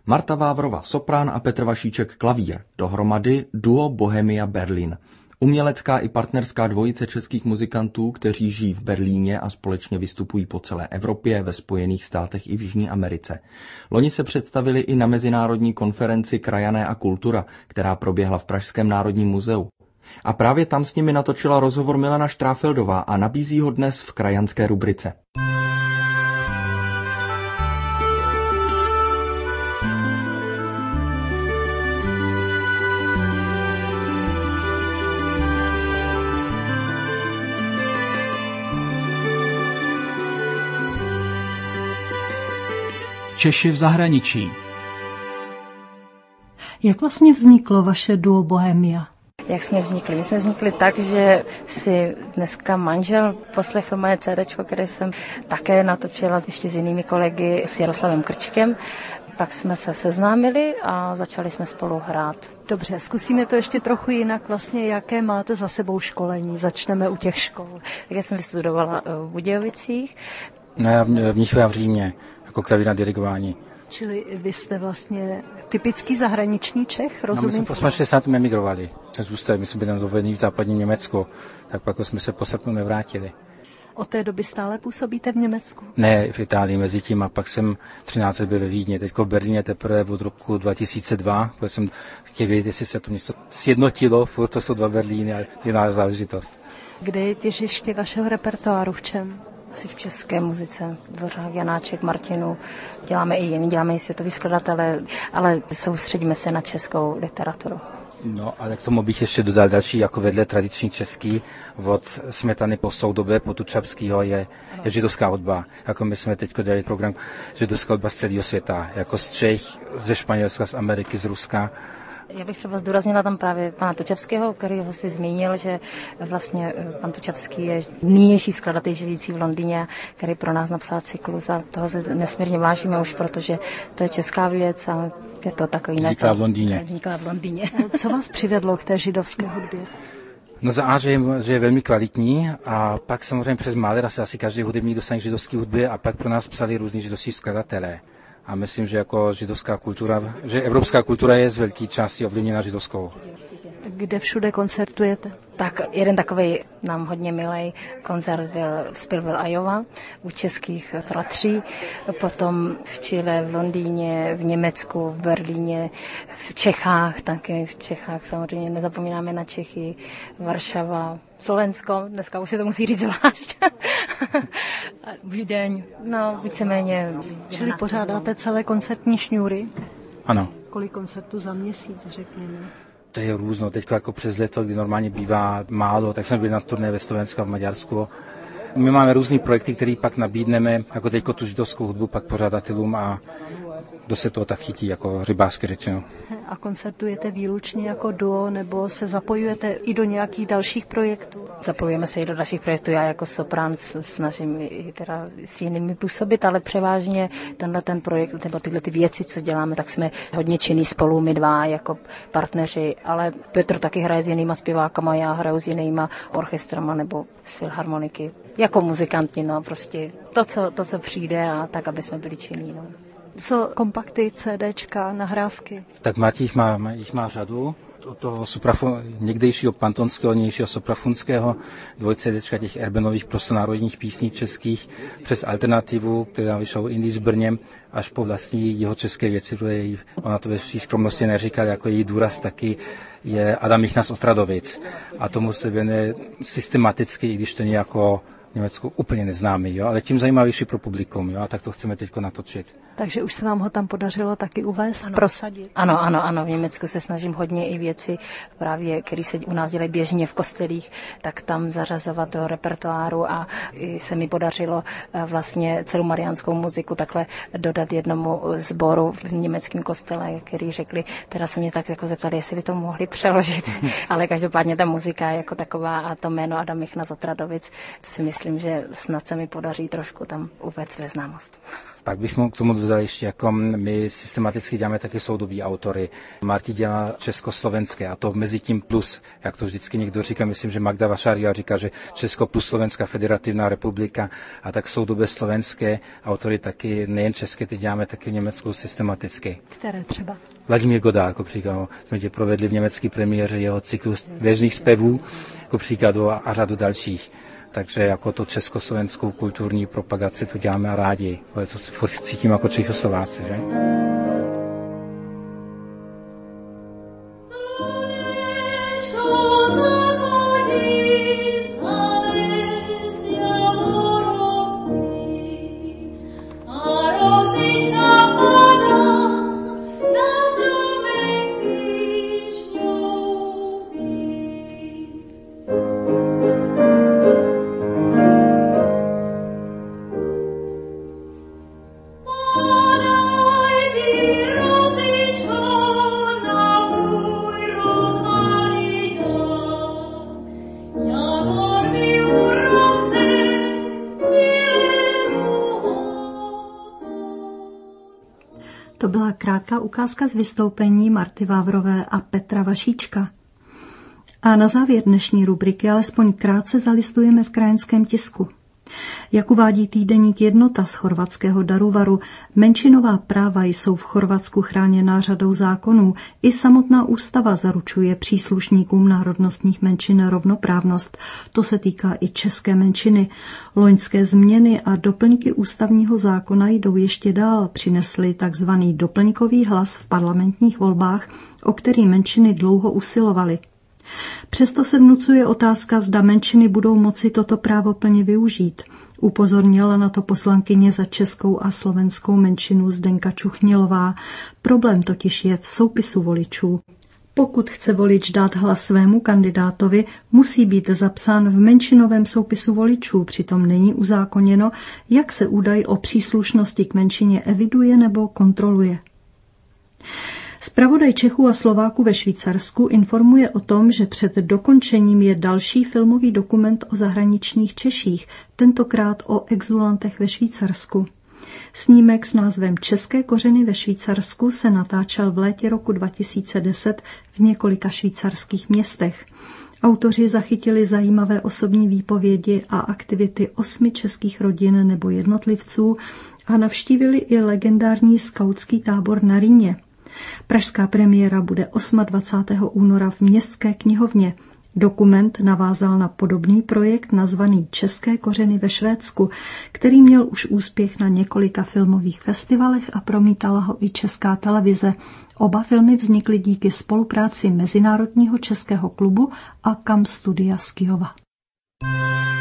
Marta Vávrová soprán a Petr Vašíček klavír, dohromady duo Bohemia Berlin. Umělecká i partnerská dvojice českých muzikantů, kteří žijí v Berlíně a společně vystupují po celé Evropě, ve Spojených státech i v Jižní Americe. Loni se představili i na mezinárodní konferenci Krajané a kultura, která proběhla v Pražském národním muzeu. A právě tam s nimi natočila rozhovor Milena Štráfeldová a nabízí ho dnes v krajanské rubrice. Češi v zahraničí. Jak vlastně vzniklo vaše duo Bohemia? Jak jsme vznikli? My jsme vznikli tak, že si dneska manžel poslechl moje CDčko, které jsem také natočila ještě s jinými kolegy, s Jaroslavem Krčkem. Pak jsme se seznámili a začali jsme spolu hrát. Dobře, zkusíme to ještě trochu jinak. Vlastně, jaké máte za sebou školení? Začneme u těch škol. Tak já jsem vystudovala v Budějovicích. Ne, v Mnichově a v Římě, jako klavír na dirigování. Čili vy jste vlastně typický zahraniční Čech, rozumím? No, my jsme v 68. emigrovali. Jsme zůstali, my jsme byli na dovolení v západním Německu, tak pak jsme se po srpnu nevrátili. Od té doby stále působíte v Německu? Ne, v Itálii mezi tím a pak jsem 13 let byl ve Vídni. Teď v Berlíně teprve od roku 2002, protože jsem chtěl vědět, jestli se to město sjednotilo, furt to jsou dva Berlíny a to je náš záležitost. Kde je těžiště vašeho repertoáru, v čem? Asi v české muzice, Dvořák, Janáček, Martinu, děláme i jiný, děláme i světový skladatele, ale soustředíme se na českou literaturu. No, ale k tomu bych ještě dodal další, jako vedle tradiční český, od Smetany po Soudobé, po Tučapskýho je židovská hudba. Jako my jsme teď dělali program židovská hudba z celého světa, jako z Čech, ze Španělska, z Ameriky, z Ruska. Já bych třeba zdůraznila tam právě pana Tučapského, kterýho si zmínil, že vlastně pan Tučapský je nynější skladatel žijící v Londýně, který pro nás napsal cyklus a toho se nesmírně vážíme už, protože to je česká věc a je to takový... Vznikla v Londýně. Vznikla v Londýně. Co vás přivedlo k té židovské hudbě? No za A, že je velmi kvalitní a pak samozřejmě přes Mahlera se asi každý hudebník dostane k židovské hudbě a pak pro nás psali různí židovští skladatelé. A myslím, že jako židovská kultura, že evropská kultura je z velké části ovlivněna židovskou. Kde všude koncertujete? Tak jeden takový nám hodně milej koncert byl v Spillville, Iowa, u českých bratří, potom v Chile, v Londýně, v Německu, v Berlíně, v Čechách, taky v Čechách samozřejmě nezapomínáme na Čechy, Varšava, Slovensko, dneska už se to musí říct zvlášť, Vídeň, no víceméně. Čili pořádáte celé koncertní šňůry? Ano. Kolik koncertů za měsíc, řekněme? To je různo, teď jako přes léto, kdy normálně bývá málo, tak jsme byli na turné ve Slovensku a v Maďarsku. My máme různý projekty, které pak nabídneme, jako teď tu židovskou hudbu, pak pořadatelům a kdo se toho tak chytí, jako rybářsky řečeno. A koncertujete výlučně jako duo, nebo se zapojujete i do nějakých dalších projektů? Zapojujeme se i do dalších projektů. Já jako soprán snažím i teda s jinými působit, ale převážně ten projekt, nebo tyhle ty věci, co děláme, tak jsme hodně činní spolu, my dva jako partneři, ale Petr taky hraje s jinýma zpěvákama, já hraju s jinýma orchestrama nebo s filharmoniky. Jako muzikanti, no prostě to, co přijde a tak, aby jsme byli činní, no. Co kompakty, CDčka, nahrávky? Tak jich má řadu. Od toho někdejšího pantonského, nynějšího soprafunského, 2 CDčka těch Erbenových prostonárodních písní českých, přes alternativu, která vyšla Indii s Brněm, až po vlastní jeho české věci, protože ona to ve vší skromnosti neříkala, jako její důraz taky je Adam Michna z Ostradovic. A tomu se věnuje systematicky, i když to nějako v Německu úplně neznámý, jo, ale tím zajímavější pro publikum, jo, a tak to chceme teďko natočit. Takže už se vám ho tam podařilo taky uvést, ano. Prosadit? Ano, v Německu se snažím hodně i věci, právě, které se u nás dělají běžně v kostelích, tak tam zařazovat do repertoáru a se mi podařilo vlastně celou mariánskou muziku takhle dodat jednomu sboru v německém kostele, který řekli, teda se mě tak jako zeptali, jestli by to mohli přeložit, ale každopádně ta muzika jako taková a to jméno Adam Michna z Otradovic si myslím, že snad se mi podaří trošku tam uvést své známost. Pak bych mohl k tomu dodat ještě, jako my systematicky děláme taky soudobí autory. Marti dělá československé a to mezi tím plus, jak to vždycky někdo říká, myslím, že Magda Vašáriová říká, že Česko plus Slovenská federativná republika a tak soudobé slovenské autory taky, nejen české, ty děláme taky v Německu systematicky. Které třeba? Vladimír Godard, jako příklad, jsme tě provedli v německé premiéře jeho cyklus běžných zpěvů, jako příkladu a řadu dalších. Takže jako to československou kulturní propagaci to děláme rádi, protože to se cítím jako Čechoslováci, že? To byla krátká ukázka z vystoupení Marty Vávrové a Petra Vašíčka. A na závěr dnešní rubriky alespoň krátce zalistujeme v krajanském tisku. Jak uvádí týdeník Jednota z chorvatského Daruvaru, menšinová práva jsou v Chorvatsku chráněná řadou zákonů. I samotná ústava zaručuje příslušníkům národnostních menšin rovnoprávnost. To se týká i české menšiny. Loňské změny a doplňky ústavního zákona jdou ještě dál. Přinesly takzvaný doplňkový hlas v parlamentních volbách, o který menšiny dlouho usilovaly. Přesto se vnucuje otázka, zda menšiny budou moci toto právo plně využít. Upozornila na to poslankyně za českou a slovenskou menšinu Zdenka Čuchnilová. Problém totiž je v soupisu voličů. Pokud chce volič dát hlas svému kandidátovi, musí být zapsán v menšinovém soupisu voličů, přitom není uzákoněno, jak se údaj o příslušnosti k menšině eviduje nebo kontroluje. Zpravodaj Čechů a Slováků ve Švýcarsku informuje o tom, že před dokončením je další filmový dokument o zahraničních Češích, tentokrát o exulantech ve Švýcarsku. Snímek s názvem České kořeny ve Švýcarsku se natáčel v létě roku 2010 v několika švýcarských městech. Autoři zachytili zajímavé osobní výpovědi a aktivity 8 českých rodin nebo jednotlivců a navštívili i legendární skautský tábor na Rýně. Pražská premiéra bude 28. února v Městské knihovně. Dokument navázal na podobný projekt nazvaný České kořeny ve Švédsku, který měl už úspěch na několika filmových festivalech a promítala ho i Česká televize. Oba filmy vznikly díky spolupráci Mezinárodního českého klubu a Kam Studia z Kyjova.